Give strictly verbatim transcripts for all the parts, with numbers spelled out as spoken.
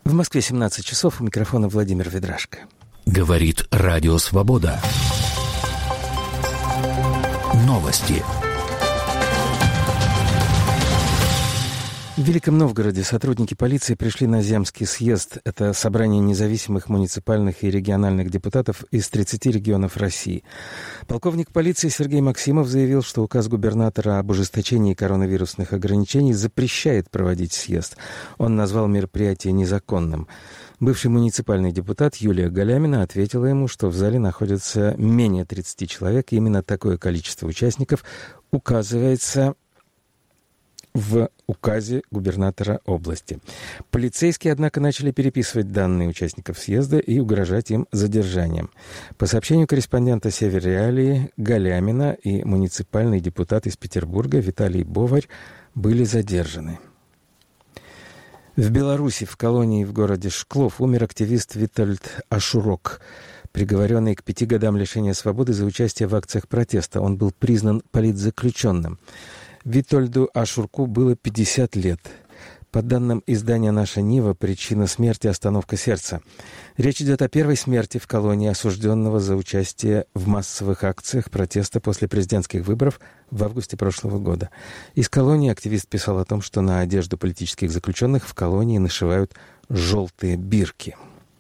В Москве семнадцать часов, у микрофона Владимир Ведрашко. Говорит Радио Свобода. Новости. В Великом Новгороде сотрудники полиции пришли на Земский съезд. Это собрание независимых муниципальных и региональных депутатов из тридцати регионов России. Полковник полиции Сергей Максимов заявил, что указ губернатора об ужесточении коронавирусных ограничений запрещает проводить съезд. Он назвал мероприятие незаконным. Бывший муниципальный депутат Юлия Галямина ответила ему, что в зале находится менее тридцати человек, и именно такое количество участников указывается в указе губернатора области. Полицейские, однако, начали переписывать данные участников съезда и угрожать им задержанием. По сообщению корреспондента «Север Реалии», Галямина и муниципальный депутат из Петербурга Виталий Боварь были задержаны. В Беларуси, в колонии в городе Шклов, умер активист Витольд Ашурок, приговоренный к пяти годам лишения свободы за участие в акциях протеста. Он был признан политзаключенным. Витольду Ашурку было пятьдесят лет. По данным издания «Наша Нива», причина смерти – остановка сердца. Речь идет о первой смерти в колонии осужденного за участие в массовых акциях протеста после президентских выборов в августе прошлого года. Из колонии активист писал о том, что на одежду политических заключенных в колонии нашивают желтые бирки.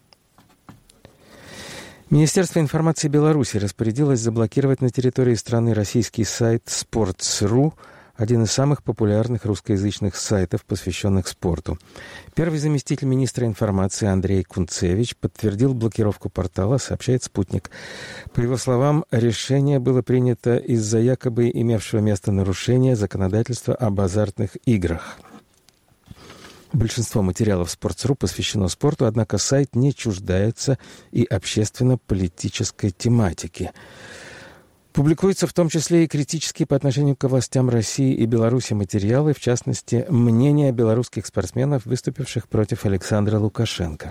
Министерство информации Беларуси распорядилось заблокировать на территории страны российский сайт «Спортс точка ру», один из самых популярных русскоязычных сайтов, посвященных спорту. Первый заместитель министра информации Андрей Кунцевич подтвердил блокировку портала, сообщает «Спутник». По его словам, решение было принято из-за якобы имевшего место нарушения законодательства об азартных играх. Большинство материалов «Спортс точка ру» посвящено спорту, однако сайт не чуждается и общественно-политической тематики. Публикуются в том числе и критические по отношению к властям России и Беларуси материалы, в частности, мнения белорусских спортсменов, выступивших против Александра Лукашенко.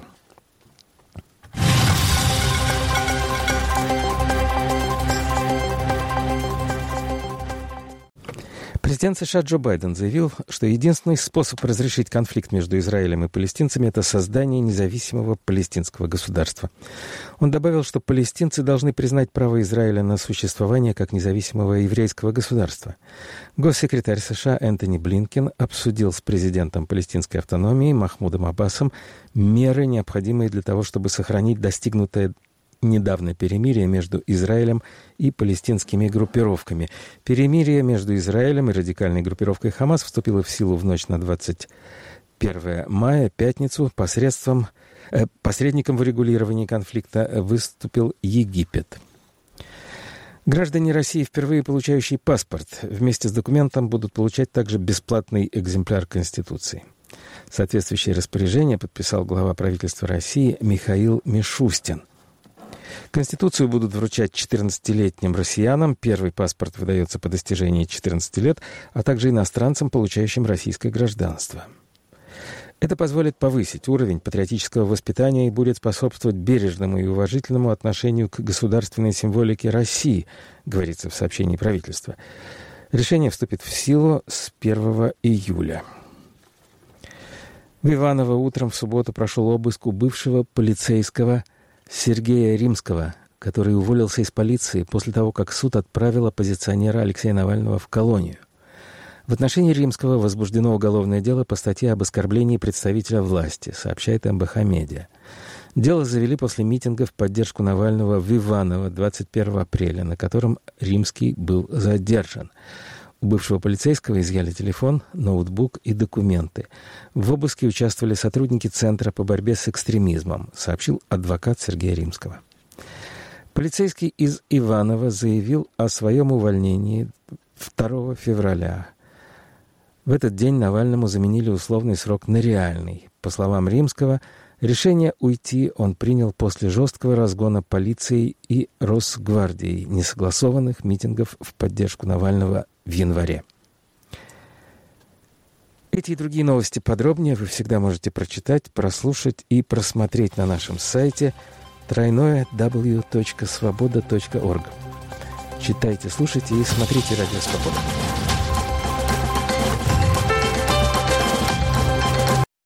Президент США Джо Байден заявил, что единственный способ разрешить конфликт между Израилем и палестинцами – это создание независимого палестинского государства. Он добавил, что палестинцы должны признать право Израиля на существование как независимого еврейского государства. Госсекретарь США Энтони Блинкен обсудил с президентом палестинской автономии Махмудом Аббасом меры, необходимые для того, чтобы сохранить достигнутое недавно перемирие между Израилем и палестинскими группировками. Перемирие между Израилем и радикальной группировкой Хамас вступило в силу в ночь на двадцать первое мая, пятницу. Посредством, э, посредником в урегулировании конфликта выступил Египет. Граждане России, впервые получающие паспорт, вместе с документом будут получать также бесплатный экземпляр Конституции. Соответствующее распоряжение подписал глава правительства России Михаил Мишустин. Конституцию будут вручать четырнадцатилетним россиянам. Первый паспорт выдается по достижении четырнадцати лет, а также иностранцам, получающим российское гражданство. Это позволит повысить уровень патриотического воспитания и будет способствовать бережному и уважительному отношению к государственной символике России, говорится в сообщении правительства. Решение вступит в силу с первого июля. В Иваново утром в субботу прошел обыск у бывшего полицейского Сергея Римского, который уволился из полиции после того, как суд отправил оппозиционера Алексея Навального в колонию. В отношении Римского возбуждено уголовное дело по статье об оскорблении представителя власти, сообщает эм бэ ха Медиа. Дело завели после митинга в поддержку Навального в Иваново двадцать первого апреля, на котором Римский был задержан. У бывшего полицейского изъяли телефон, ноутбук и документы. В обыске участвовали сотрудники Центра по борьбе с экстремизмом, сообщил адвокат Сергея Римского. Полицейский из Иванова заявил о своем увольнении второго февраля. В этот день Навальному заменили условный срок на реальный. По словам Римского, решение уйти он принял после жесткого разгона полицией и Росгвардией несогласованных митингов в поддержку Навального в январе. Эти и другие новости подробнее вы всегда можете прочитать, прослушать и просмотреть на нашем сайте дабл ю дабл ю дабл ю точка свобода точка орг. Читайте, слушайте и смотрите Радио Свобода.